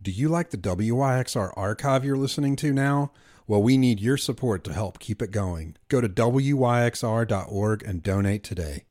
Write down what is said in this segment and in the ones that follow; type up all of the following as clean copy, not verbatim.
Do you like the WYXR archive you're listening to now? Well, we need your support to help keep it going. Go to WYXR.org and donate today.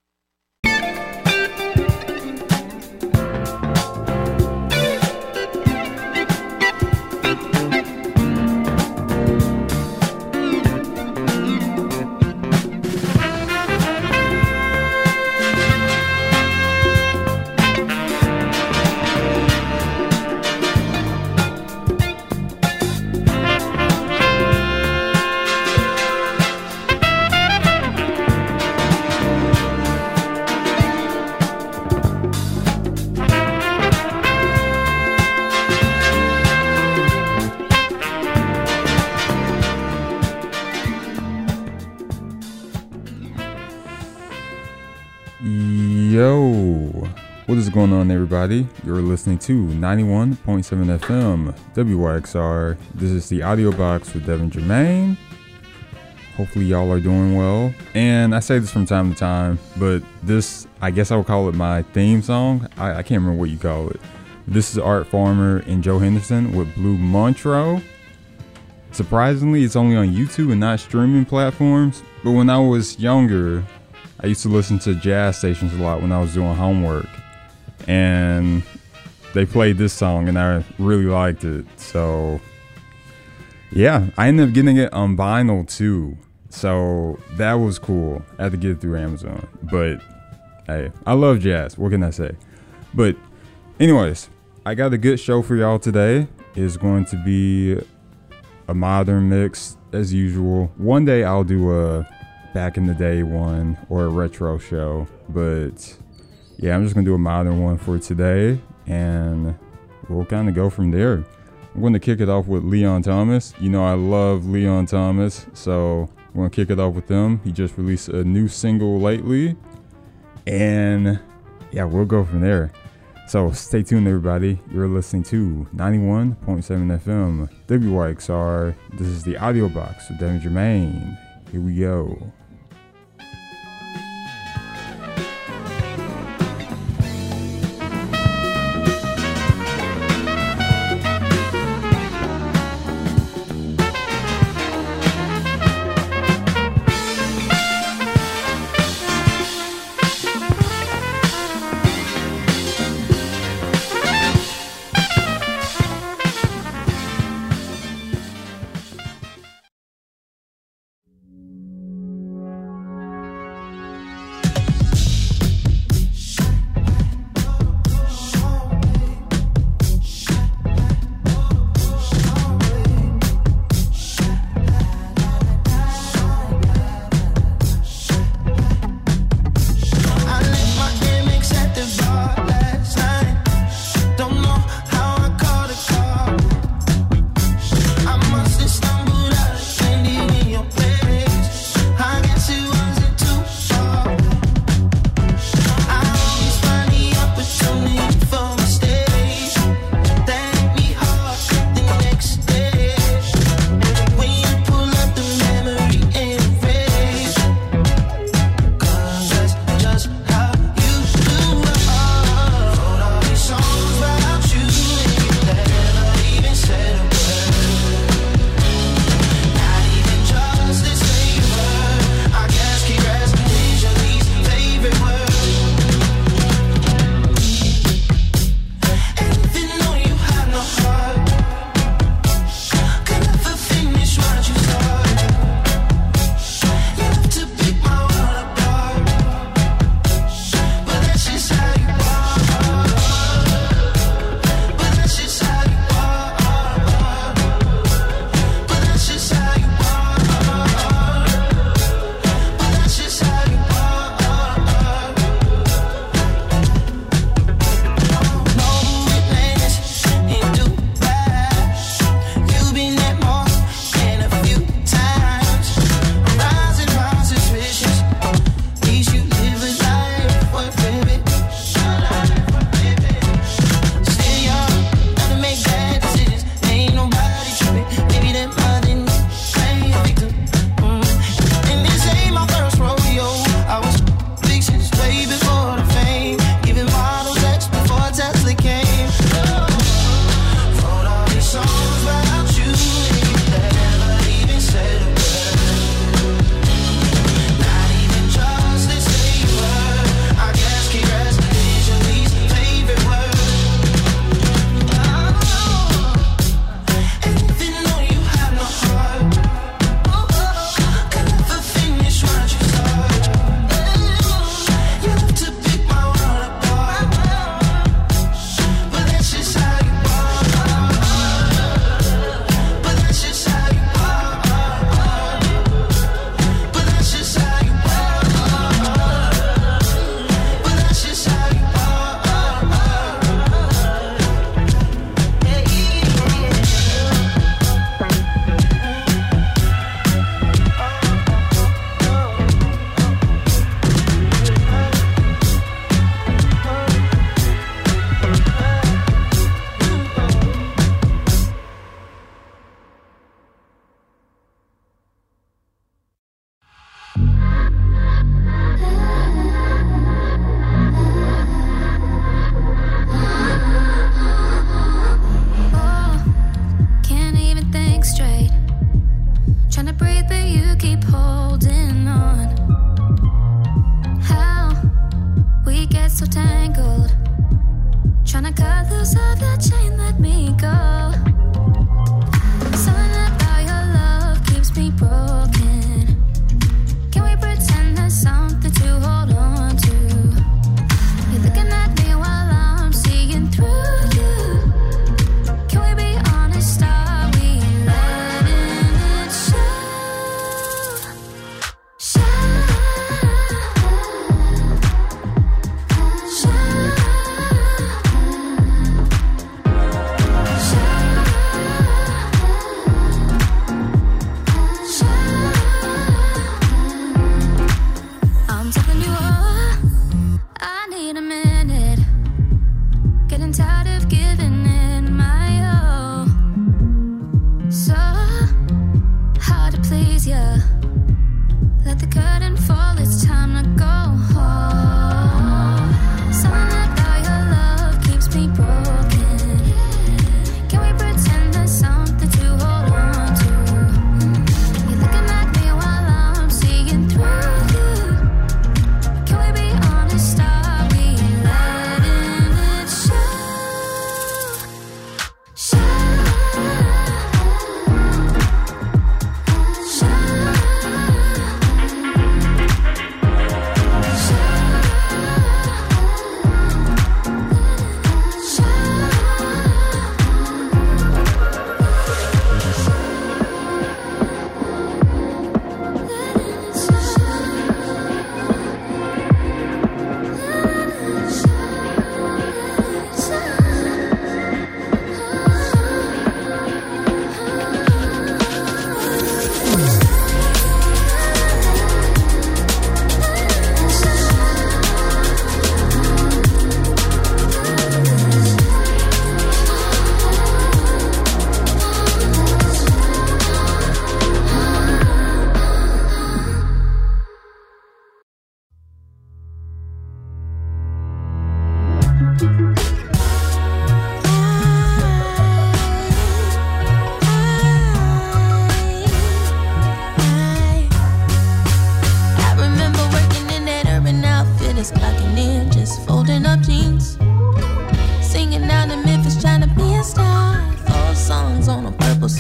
Yo, what is going on, everybody? You're listening to 91.7 FM WYXR. This is the audio box with Devin Jermaine. Hopefully y'all are doing well. And I say this from time to time, but this, I guess I would call it my theme song. I can't remember what you call it. This is Art Farmer and Joe Henderson with Blue Montreux. Surprisingly, it's only on YouTube and not streaming platforms. But when I was younger, I used to listen to jazz stations a lot when I was doing homework, and they played this song and I really liked it. So yeah, I ended up getting it on vinyl too, so that was cool. I had to get it through Amazon, but hey, I love jazz, what can I say? But anyways, I got a good show for y'all today. It's going to be a modern mix as usual. One day I'll do a back in the day one or a retro show, but yeah, I'm just gonna do a modern one for today and we'll kind of go from there. I'm going to kick it off with Leon Thomas. You know I love Leon Thomas, so I'm gonna kick it off with him. He just released a new single lately, and yeah, we'll go from there. So stay tuned, everybody. You're listening to 91.7 FM WYXR. This is the audio box with Devin Jermaine. Here we go.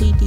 CD.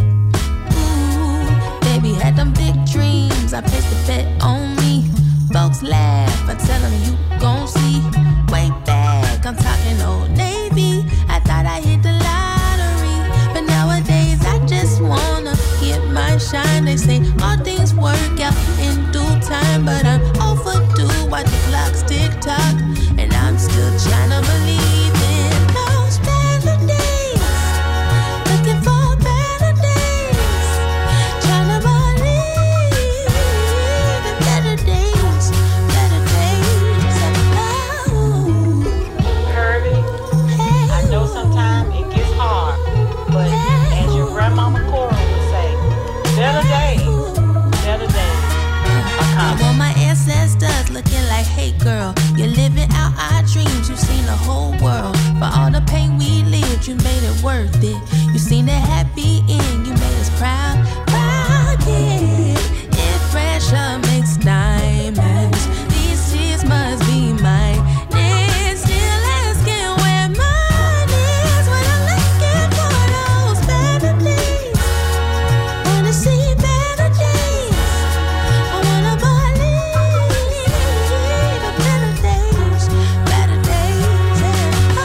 Ooh, baby had them big dreams. I placed a bet on me. Folks laugh, I tell them you gon' see. Way back, I'm talking Old Navy. I thought I hit the lottery, but nowadays I just wanna get my shine. They say all things work out in due time, but I'm overdue. Watch the clocks tick tock, and I'm still trying to believe in those better days. Looking for better days, trying to believe in better days, better days. Oh. Kirby, I know sometimes it gets hard, but as your grandmama Cora would say, better days are I coming. want my ancestors looking like, hey girl, you're living out our dreams. You've seen the whole world. For all the pain we lived, you made it worth it. You seen the happy end, you made us proud. Proud, yeah. If pressure makes diamonds, these tears must be mine. Then still asking where mine is when I'm looking for those better days. Wanna see better days. I wanna believe in better days, better days. Oh,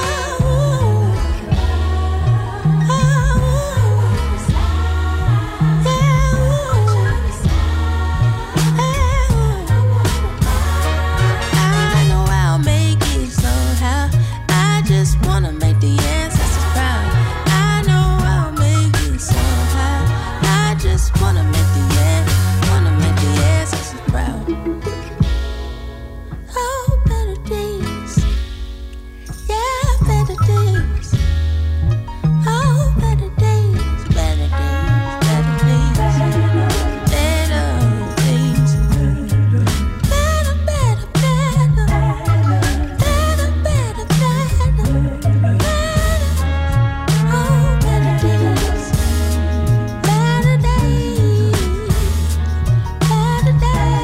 I know I'll make it somehow. I just wanna make the ancestors proud. I know I'll make it somehow. I just wanna make the ancestors proud. Oh, better days. Yeah, better days. Oh, better days, better days, better days. Better days. Better, better, better. Better, better, better. Oh, better days. Better days. Better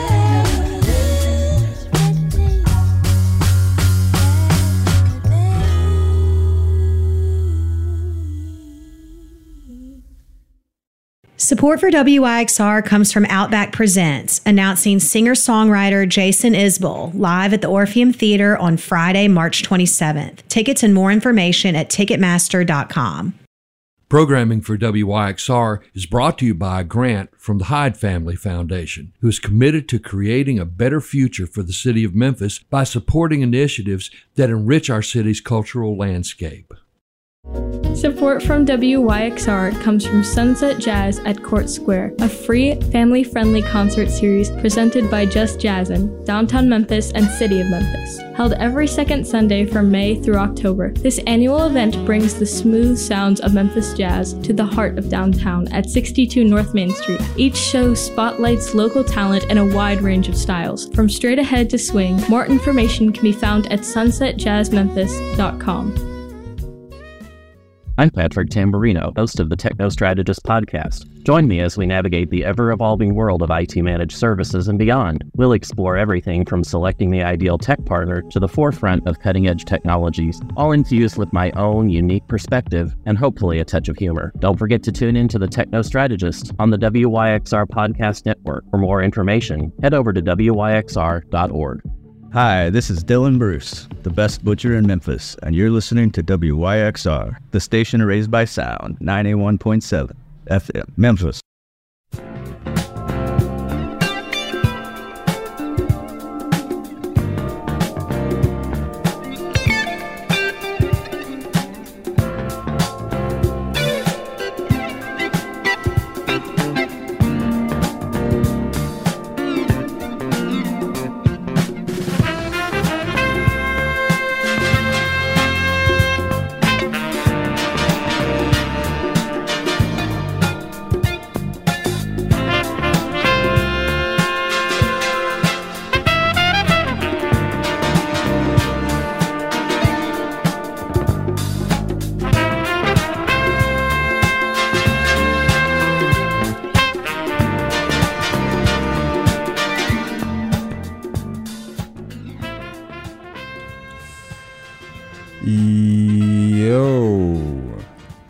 days. Support for WYXR comes from Outback Presents, announcing singer-songwriter Jason Isbell live at the Orpheum Theater on Friday, March 27th. Tickets and more information at Ticketmaster.com. Programming for WYXR is brought to you by a grant from the Hyde Family Foundation, who is committed to creating a better future for the city of Memphis by supporting initiatives that enrich our city's cultural landscape. Support from WYXR comes from Sunset Jazz at Court Square, a free, family-friendly concert series presented by Just Jazzin', Downtown Memphis and City of Memphis. Held every second Sunday from May through October, this annual event brings the smooth sounds of Memphis jazz to the heart of downtown at 62 North Main Street. Each show spotlights local talent in a wide range of styles, from straight ahead to swing. More information can be found at sunsetjazzmemphis.com. I'm Patrick Tamburino, host of the Techno Strategist podcast. Join me as we navigate the ever-evolving world of IT managed services and beyond. We'll explore everything from selecting the ideal tech partner to the forefront of cutting-edge technologies, all infused with my own unique perspective and hopefully a touch of humor. Don't forget to tune in to the Techno Strategist on the WYXR Podcast Network. For more information, head over to wyxr.org. Hi, this is Dylan Bruce, the best butcher in Memphis, and you're listening to WYXR, the station raised by sound, 91.7 FM, Memphis.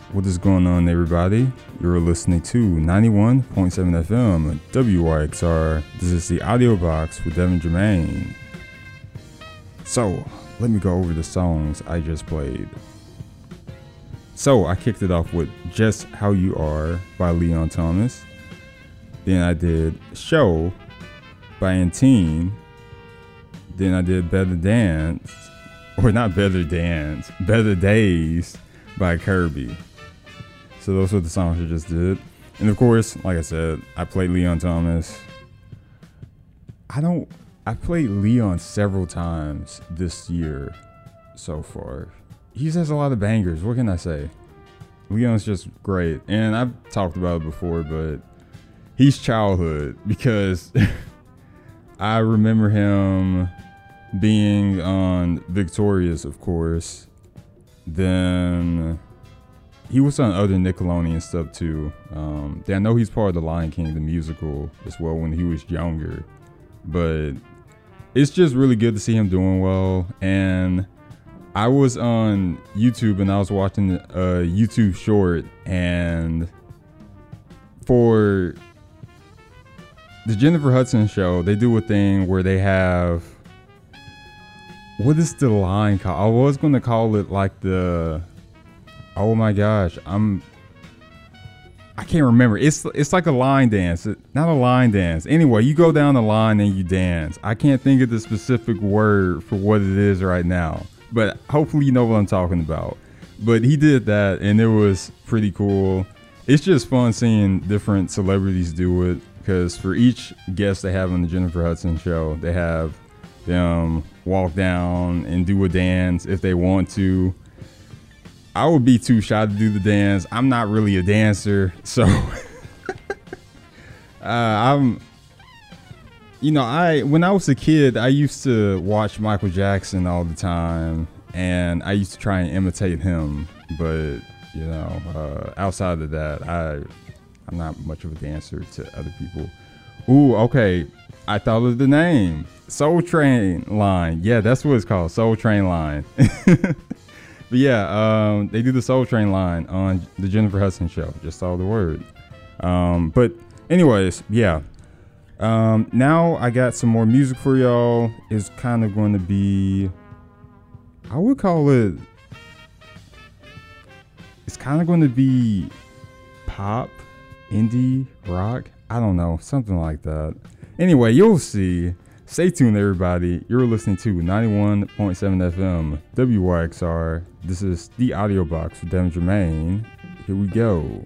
What is going on, everybody? You're listening to 91.7 FM WYXR. This is the audio box with Devin Jermaine. So, let me go over the songs I just played. So, I kicked it off with Just How You Are by Leon Thomas. Then I did Show by Antine. Then I did Better Dance, or not Better Dance, Better Days by Kirby. So those were the songs I just did. And of course, like I said, I played Leon Thomas. I played Leon several times this year so far. He just has a lot of bangers. What can I say? Leon's just great. And I've talked about it before, but he's childhood because I remember him being on Victorious, of course. Then he was on other Nickelodeon stuff too. I know he's part of the Lion King, the musical, as well when he was younger. But it's just really good to see him doing well. And I was on YouTube and I was watching a YouTube short, and for the Jennifer Hudson show, they do a thing where they have, what is the line called? I was going to call it like the, oh my gosh, I can't remember. It's like a line dance. Not a line dance. Anyway, you go down the line and you dance. I can't think of the specific word for what it is right now, but hopefully you know what I'm talking about. But he did that and it was pretty cool. It's just fun seeing different celebrities do it, because for each guest they have on the Jennifer Hudson show, they have them walk down and do a dance if they want to. I would be too shy to do the dance. I'm not really a dancer, so when I was a kid, I used to watch Michael Jackson all the time, and I used to try and imitate him. But outside of that, I'm not much of a dancer to other people. Ooh, okay. I thought of the name. Soul Train Line. Yeah, that's what it's called. Soul Train Line. But yeah, they do the Soul Train line on the Jennifer Hudson show. Just saw the word. But anyways, yeah. Now I got some more music for y'all. It's kind of going to be, I would call it, it's kind of going to be pop, indie, rock. I don't know, something like that. Anyway, you'll see. Stay tuned, everybody. You're listening to 91.7 FM WYXR. This is the audio box with Devin Jermaine. Here we go.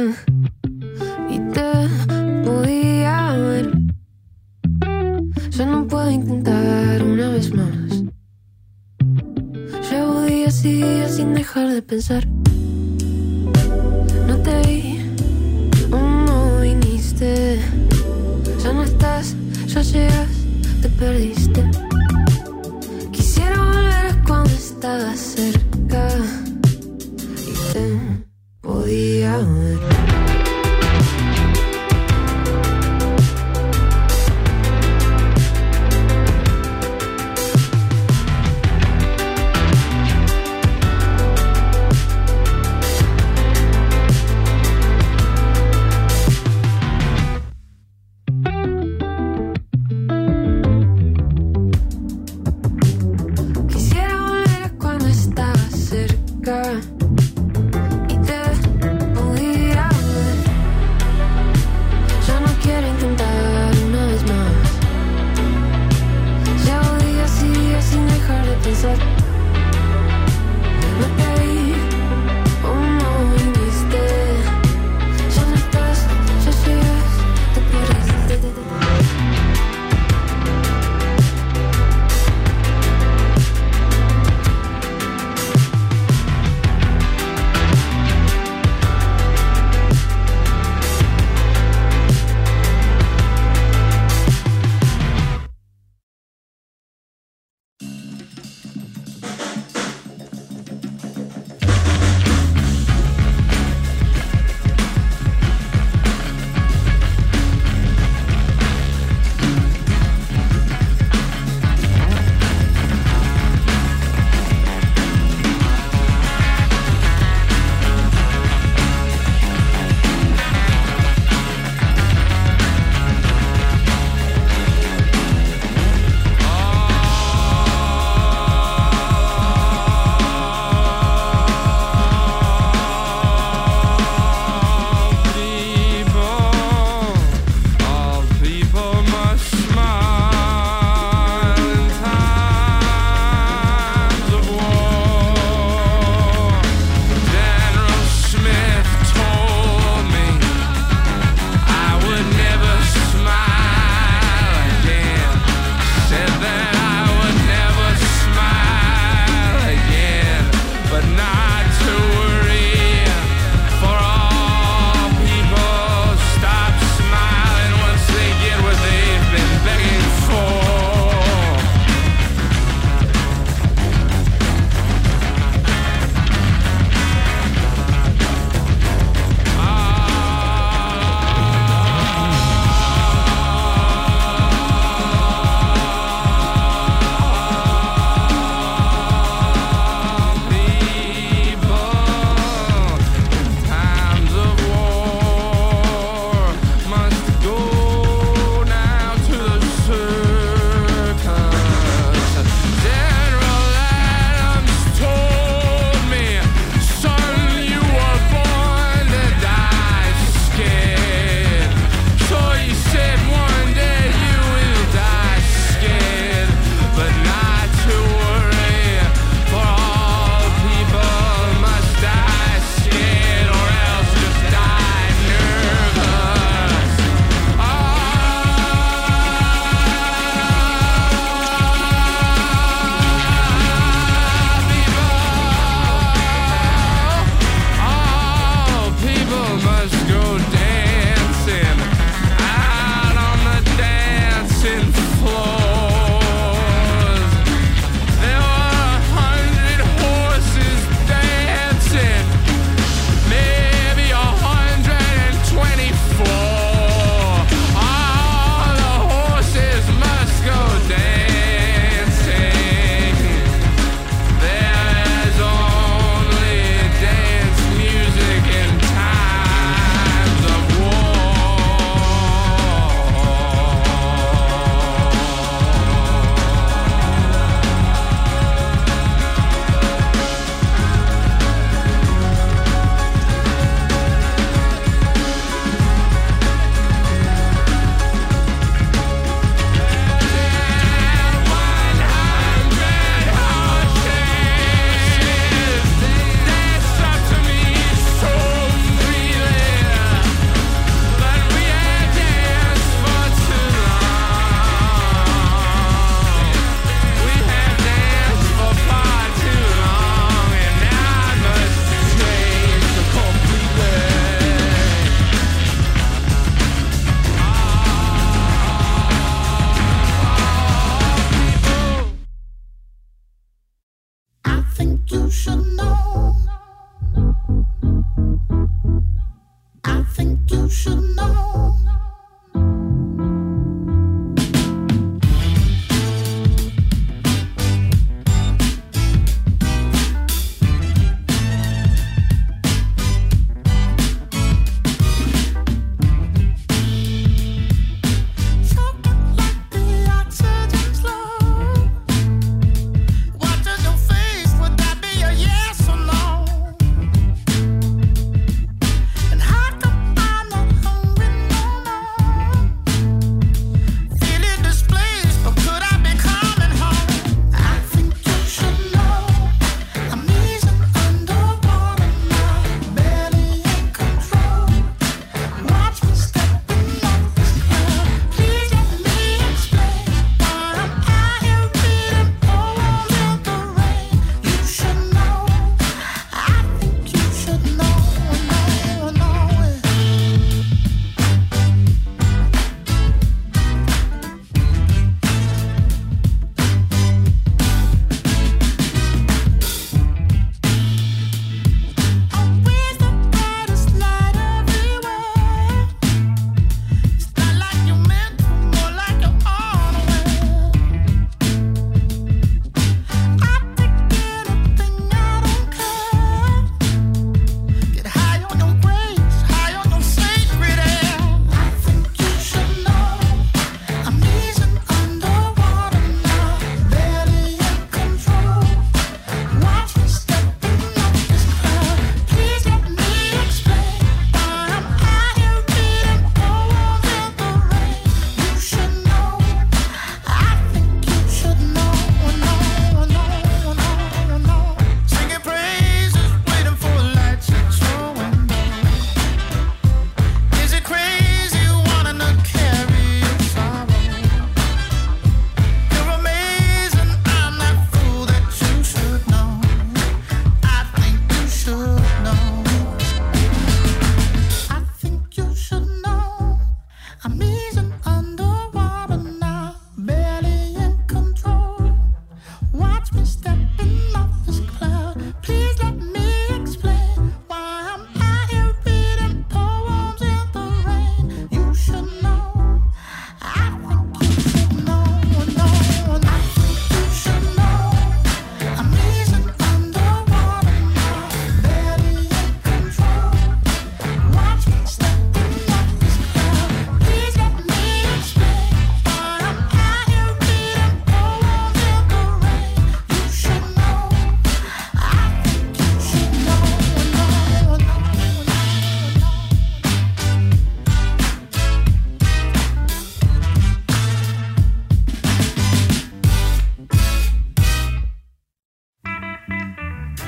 y te podía ver. Ya no puedo intentar una vez más. Llevo días y días sin dejar de pensar. No te vi, no viniste. Ya no estás, ya llegas, te perdiste. Quisiera volver a cuando estabas cerca y te podía ver. Quisiera volver a cuando estabas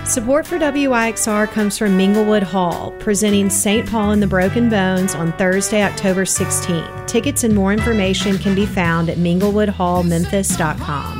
Support for WYXR comes from Minglewood Hall, presenting St. Paul and the Broken Bones on Thursday, October 16th. Tickets and more information can be found at minglewoodhallmemphis.com.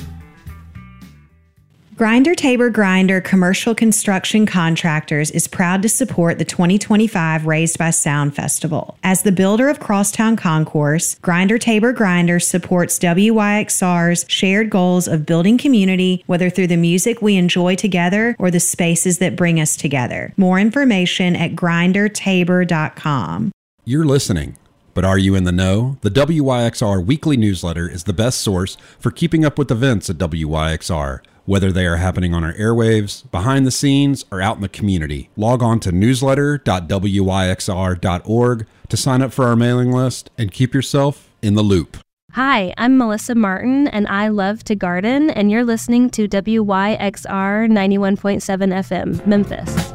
Grinder Tabor Grinder Commercial Construction Contractors is proud to support the 2025 Raised by Sound Festival. As the builder of Crosstown Concourse, Grinder Tabor Grinder supports WYXR's shared goals of building community, whether through the music we enjoy together or the spaces that bring us together. More information at grindertabor.com. You're listening, but are you in the know? The WYXR weekly newsletter is the best source for keeping up with events at WYXR. Whether they are happening on our airwaves, behind the scenes, or out in the community. Log on to newsletter.wyxr.org to sign up for our mailing list and keep yourself in the loop. Hi, I'm Melissa Martin, and I love to garden, and you're listening to WYXR 91.7 FM, Memphis.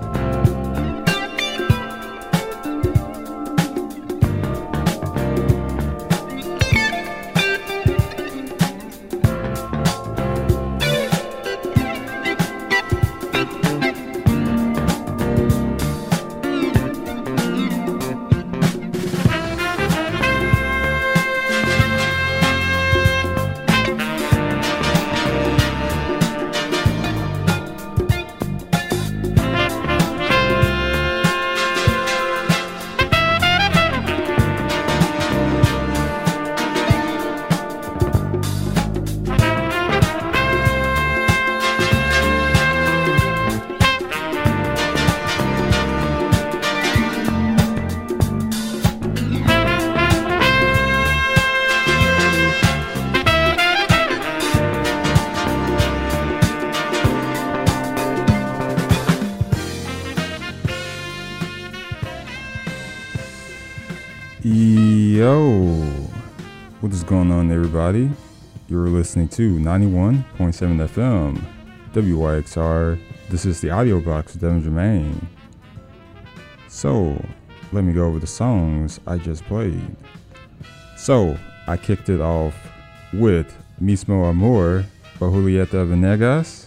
Yo, what is going on, everybody? You're listening to 91.7 FM, WYXR. This is the audio box with Devin Jermaine. So, let me go over the songs I just played. So, I kicked it off with Mismo Amor by Julieta Venegas.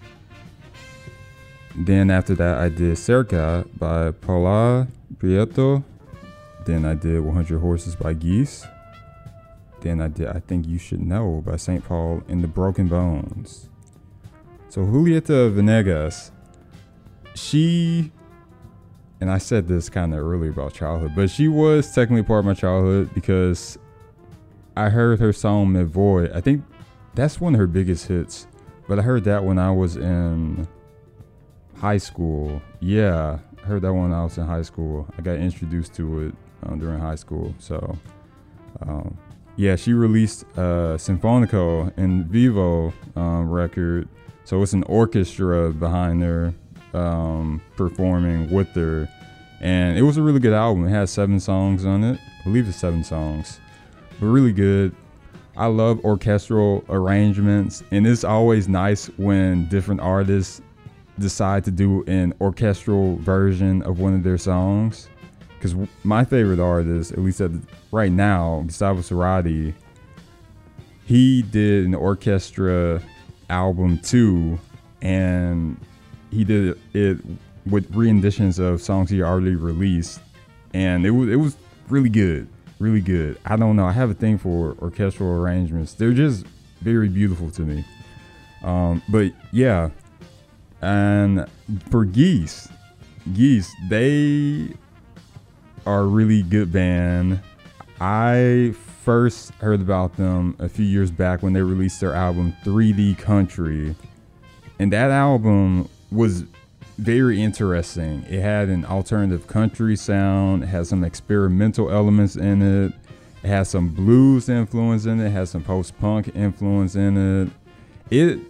Then after that, I did Cerca by Paula Prieto. Then I did 100 Horses by Geese. Then I did I Think You Should Know by St. Paul and the Broken Bones. So Julieta Venegas, she, and I said this kind of earlier about childhood, but she was technically part of my childhood because I heard her song Me Voy. I think that's one of her biggest hits, but I heard that when I was in high school. Yeah, I heard that when I was in high school. I got introduced to it during high school. So yeah, she released Sinfonico in Vivo record, so it's an orchestra behind her performing with her, and it was a really good album. It has 7 songs on it. I believe it's 7 songs, but really good. I love orchestral arrangements, and it's always nice when different artists decide to do an orchestral version of one of their songs. Because my favorite artist, at least right now, Gustavo Cerati, he did an orchestra album too, and he did it with renditions of songs he already released, and it was really good, really good. I don't know, I have a thing for orchestral arrangements. They're just very beautiful to me. But yeah, and for Geese, they are a really good band. I first heard about them a few years back when they released their album 3D Country, and that album was very interesting. It had an alternative country sound, it had some experimental elements in it, it had some blues influence in it, it had some post-punk influence in it.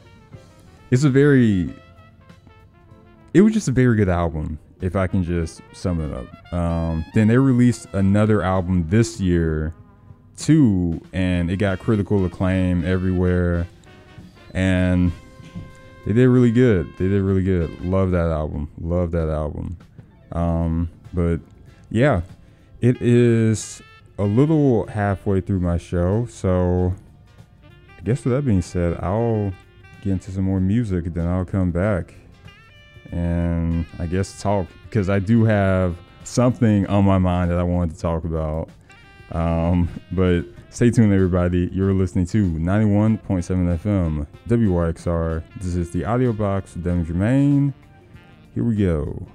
It was just a very good album, if I can just sum it up. Then they released another album this year too, and it got critical acclaim everywhere, and they did really good. Love that album. But yeah, it is a little halfway through my show, so I guess with that being said, I'll get into some more music, then I'll come back and I guess talk, because I do have something on my mind that I wanted to talk about. But stay tuned, everybody. You're listening to 91.7 FM WYXR. This is the Audio Box with Devin Jermaine. Here we go.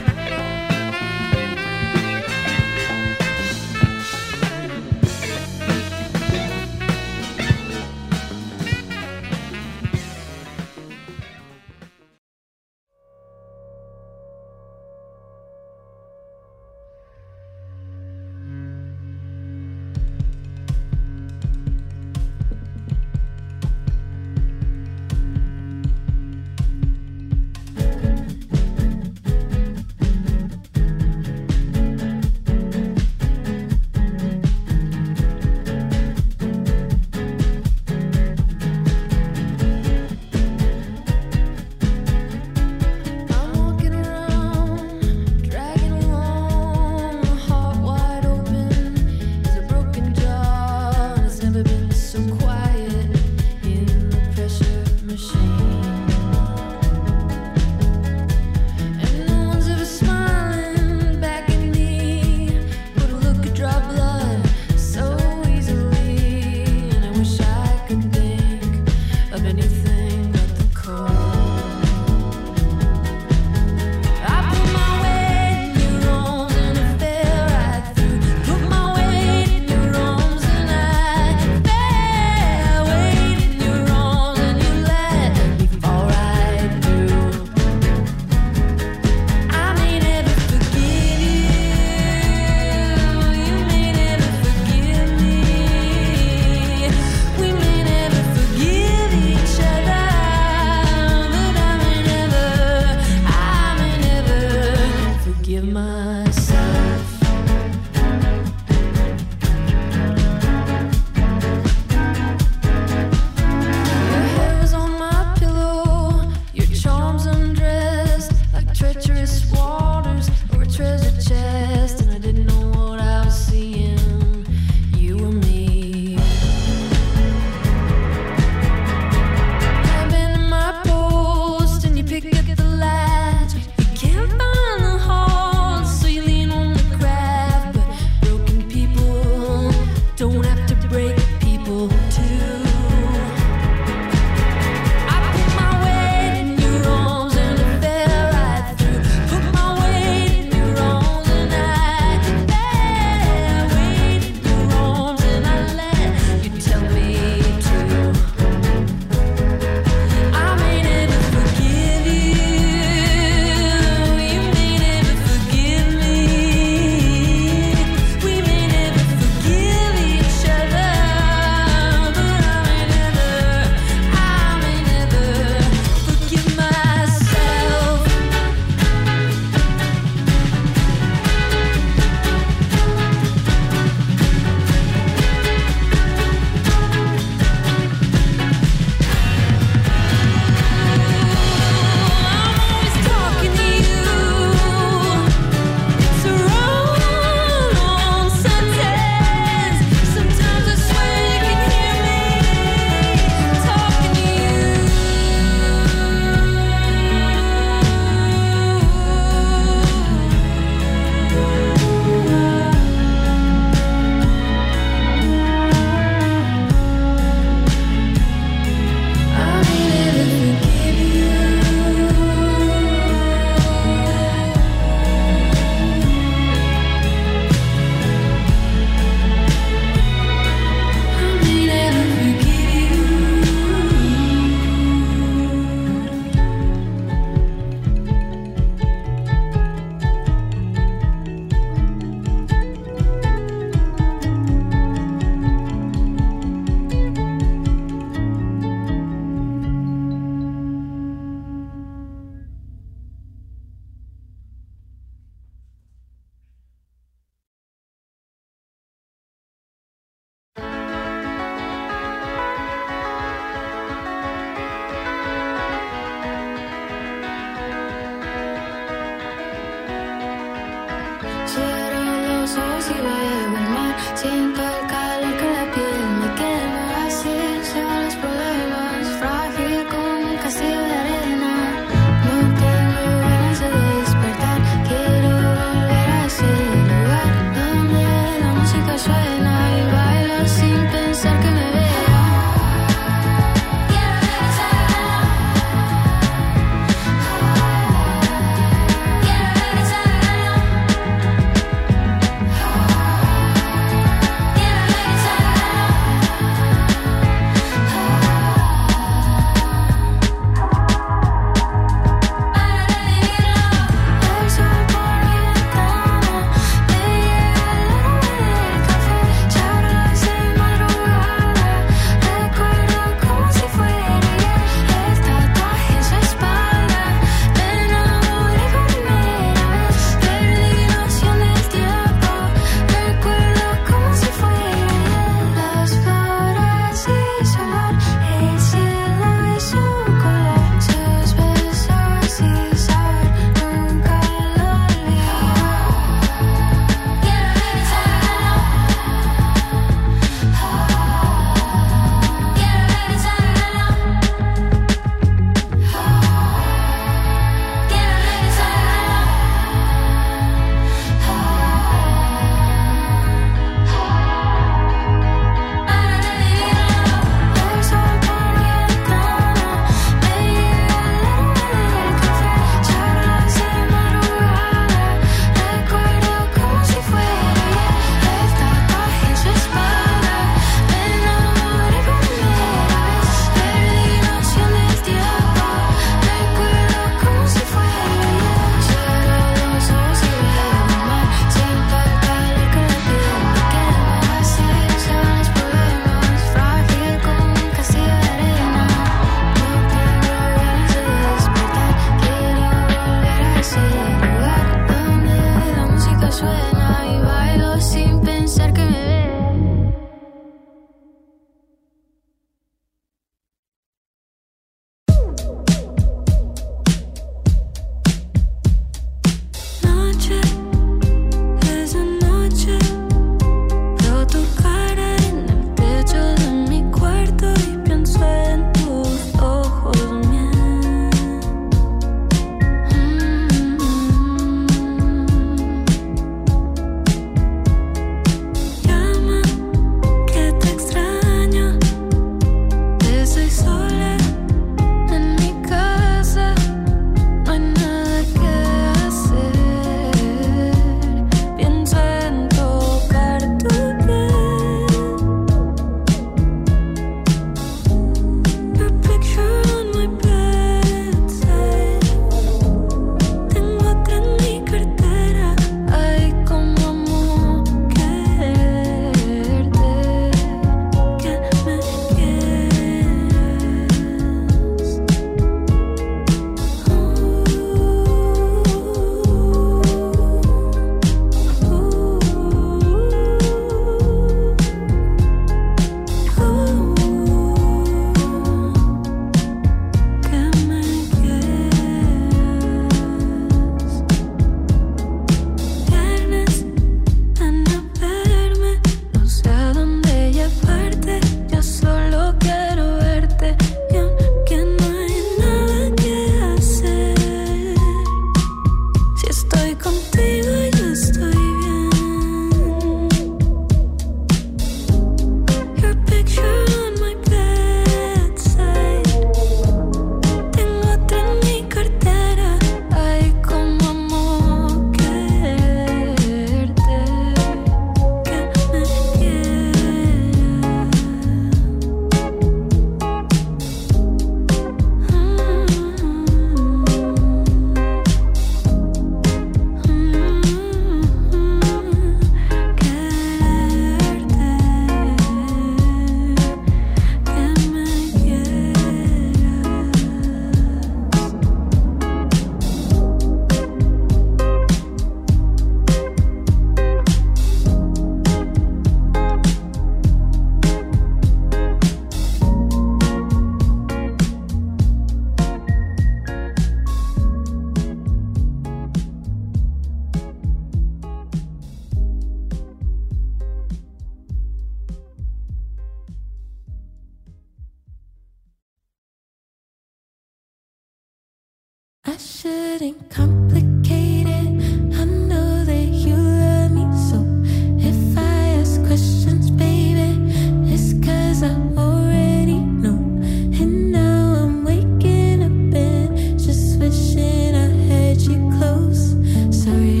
I shouldn't complicate it. I know that you love me, so if I ask questions, baby, it's 'cause I already know. And now I'm waking up and just wishing I had you close. Sorry,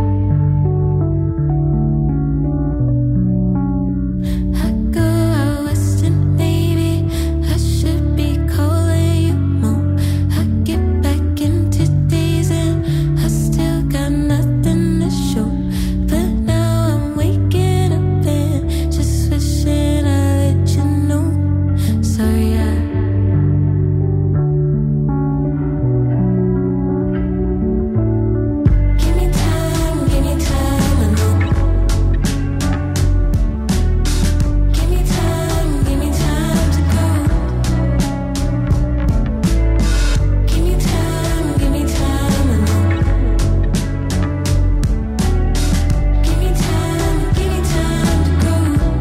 I go out west and maybe I should be calling you more. I get back into days and I still got nothing to show. But now I'm waking up and just wishing I let you know. Sorry, give me time, I know. Give me time to go. Give me time, I know. Give me time to go.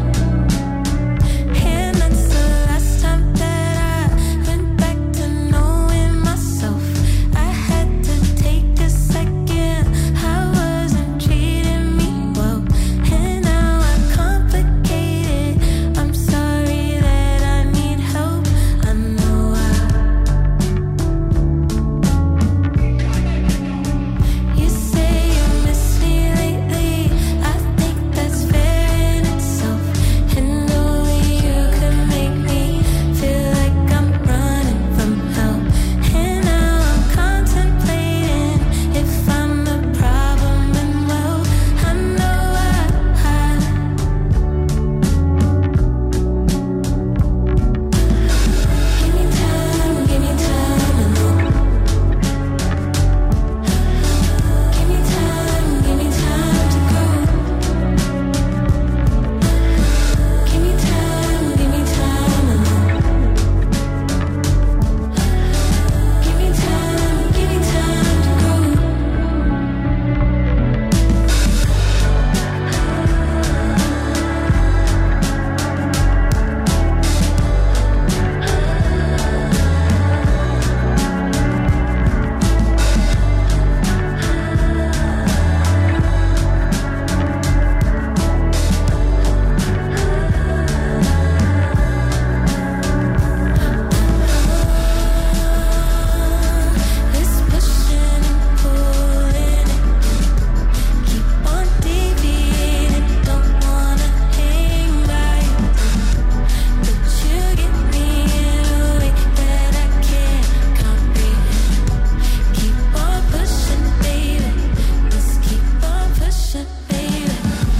And that's the last time that I went back to knowing myself. I had to take a second. I wasn't treating me well, and now I complicate it. I'm sorry that I need help. I know you say you miss me lately. I think that's fair in itself, and only you could make me feel like I'm running from hell. And now I'm contemplating if I'm the problem, and well, I know give me time, I know. Give me time to go. Give me time, I know. Give me time to go. This pushing and pulling, keep on deviating, don't wanna hang by you. But you get me in a way that I can't comprehend. Keep on pushing, baby. Let's keep on pushing, baby.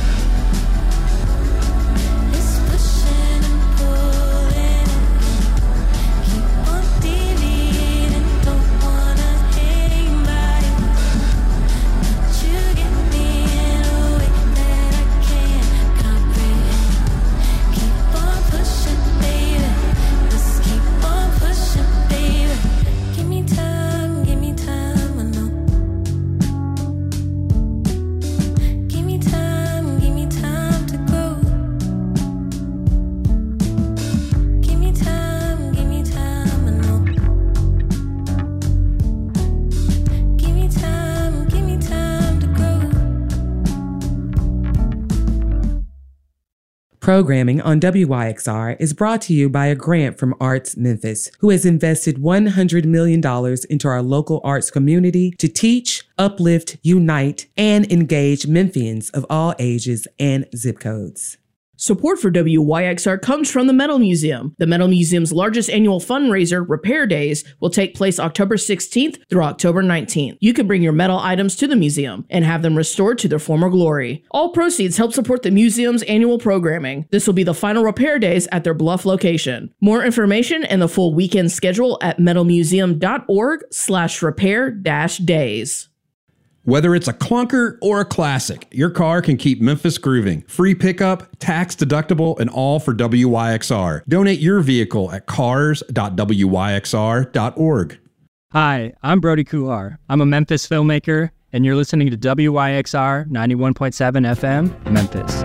This pushing and pulling, keep on deviating, don't wanna hang by you. But you get me in a way that I can't comprehend. Keep on pushing, baby. Let's keep on pushing, baby. Give me time, I know. Give me time to go. Give me time, I know. Give me time to go. Programming on WYXR is brought to you by a grant from Arts Memphis, who has invested $100 million into our local arts community to teach, uplift, unite, and engage Memphians of all ages and zip codes. Support for WYXR comes from the Metal Museum. The Metal Museum's largest annual fundraiser, Repair Days, will take place October 16th through October 19th. You can bring your metal items to the museum and have them restored to their former glory. All proceeds help support the museum's annual programming. This will be the final Repair Days at their Bluff location. More information and the full weekend schedule at metalmuseum.org/repair-days. Whether it's a clunker or a classic, your car can keep Memphis grooving. Free pickup, tax deductible, and all for WYXR. Donate your vehicle at cars.wyxr.org. Hi, I'm Brody Kuhar. I'm a Memphis filmmaker, and you're listening to WYXR 91.7 FM, Memphis.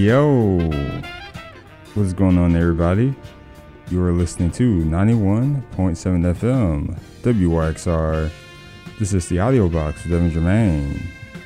Yo, what's going on, everybody? You are listening to 91.7 FM, WYXR. This is the audio box with Devin Jermaine.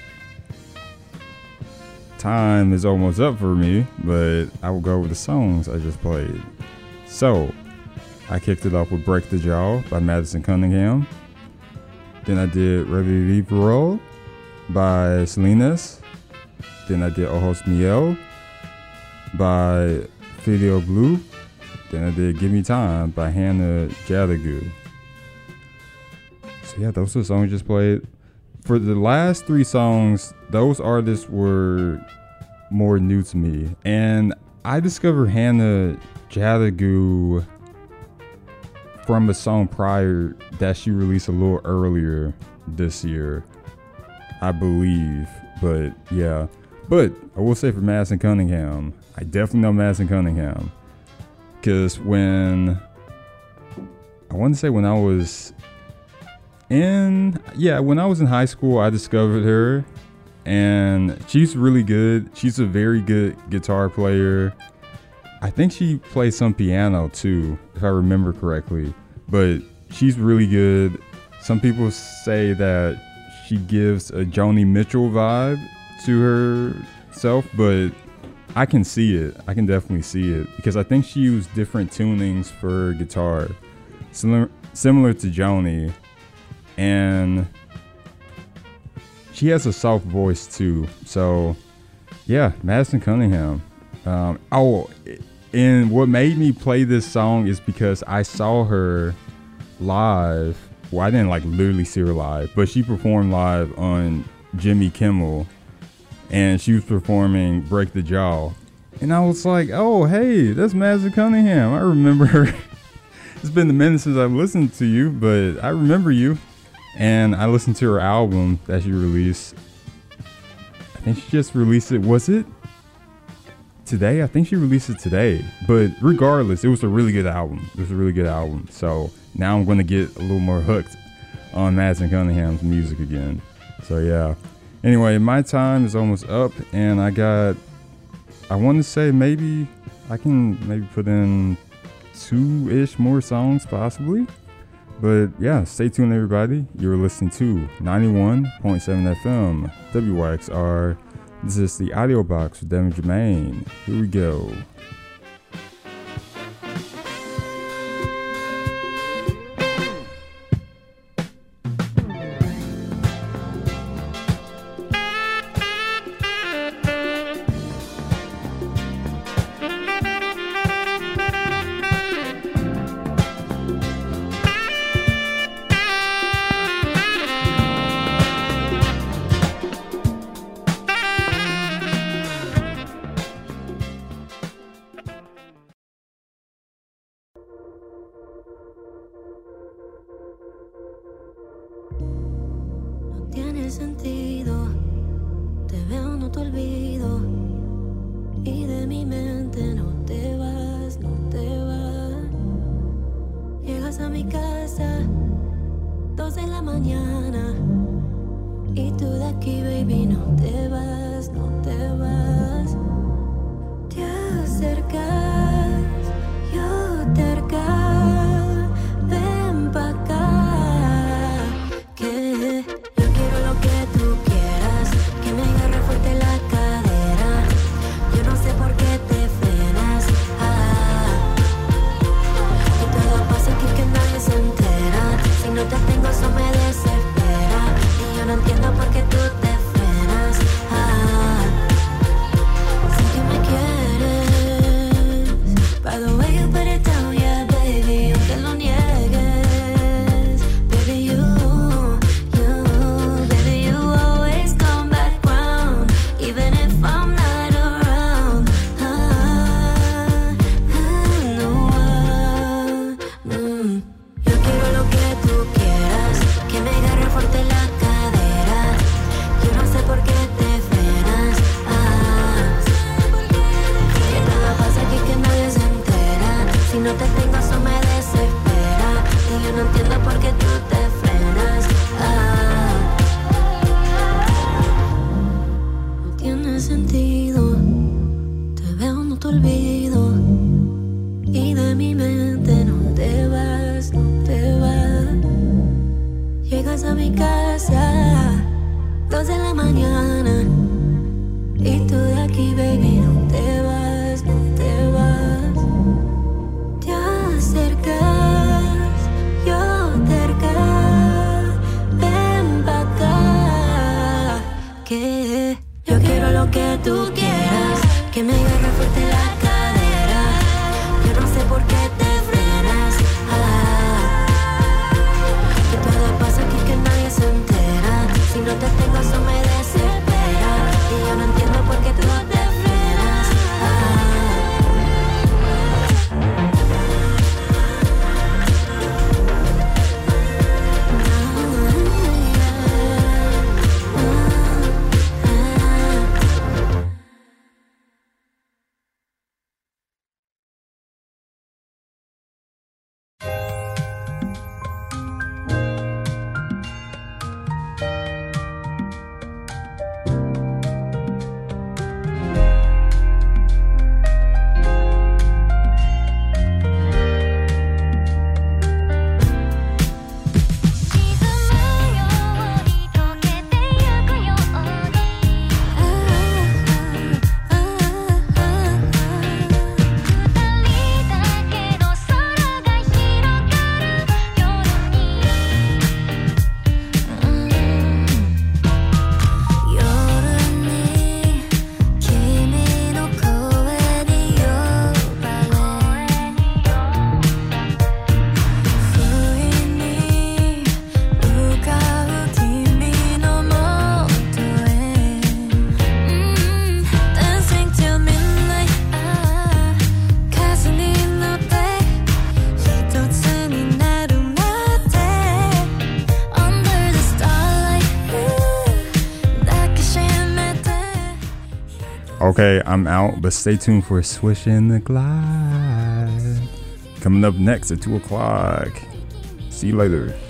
Time is almost up for me, but I will go with the songs I just played. So, I kicked it off with Break the Jaw by Madison Cunningham. Then I did Ready to Leave the Road by Salinas. Then I did Ojos Miel by Filio Blue. Then I did Give Me Time by Hannah Jadagu. So yeah, those are the songs I just played. For the last three songs, those artists were more new to me. And I discovered Hannah Jadagu from a song prior that she released a little earlier this year, I believe. But yeah. But I will say for Madison Cunningham, I definitely know Madison Cunningham. Because when I was in high school, I discovered her. And she's really good. She's a very good guitar player. I think she plays some piano too, if I remember correctly. But she's really good. Some people say that she gives a Joni Mitchell vibe to herself, but I can see it. I can definitely see it. Because I think she used different tunings for guitar. Similar to Joni. And she has a soft voice too. So yeah, Madison Cunningham. And what made me play this song is because I saw her live. Well, I didn't literally see her live, but she performed live on Jimmy Kimmel, and she was performing Break the Jaw. And I was like, oh, hey, that's Madison Cunningham. I remember her. It's been a minute since I've listened to you, but I remember you. And I listened to her album that she released. I think she just released it. Was it today? I think she released it today. But regardless, it was a really good album. So now I'm going to get a little more hooked on Madison Cunningham's music again. So yeah. Anyway, my time is almost up. And I want to say maybe I can put in 2-ish more songs possibly. But yeah, stay tuned, everybody. You're listening to 91.7 FM, WYXR. This is the audio box with Devin Jermaine. Here we go. Tiene sentido, te veo, no te olvido, y de mi mente no te vas, no te vas. Llegas a mi casa, 2 de la mañana, y tú de aquí, baby, no te vas, no te vas. Te acercas, yo terca, ven pa' acá. No te tengo, eso me desespera. Y yo no entiendo por qué tú te frenas. olvido y de mi mente no te vas, no te vas. Llegas a mi casa 2 de la mañana y tú de aquí, baby, no te vas, no te vas. Te acercas, yo cerca, ven pa' acá, que yo quiero lo que tú quieras, que me agarre fuerte la cadera, yo no sé por qué te frenas, que todo pasa aquí que nadie se entera, si no te tengo eso me desespera, y yo no entiendo por qué tú te frenas, Okay, I'm out, but stay tuned for Swish and the Glide. Coming up next at 2 o'clock. See you later.